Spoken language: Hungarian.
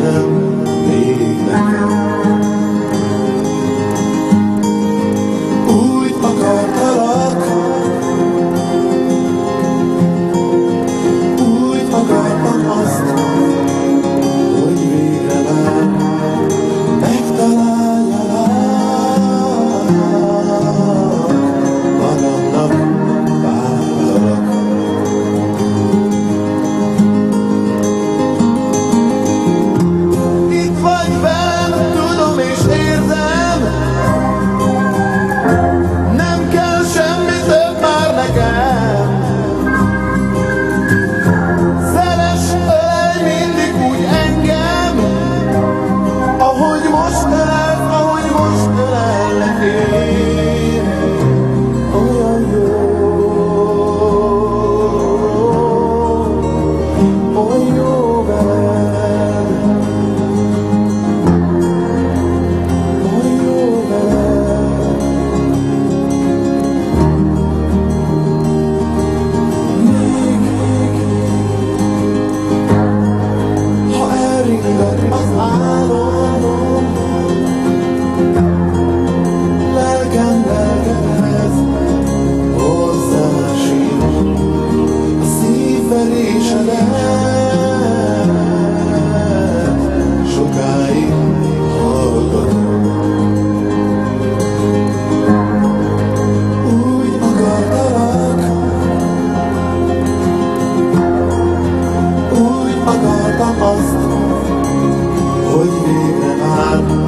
nekem, még nekem. Úgy akartalak, úgy akartam azt, hogy végre már megtaláljalak, magamnak várlak. Itt vagy benn, tudom és érzem, nem kell semmi több már nekem. Szeress, ölelj mindig úgy engem, ahogy most ölellek én. Olyan jó, oly jó veled, oly jó veled. Ha elringat az álom, lelkem lelkemhez hozzásír a szívverésedet, sokáig hallgatom. Úgy akartalak, úgy akartam azt, hogy végre már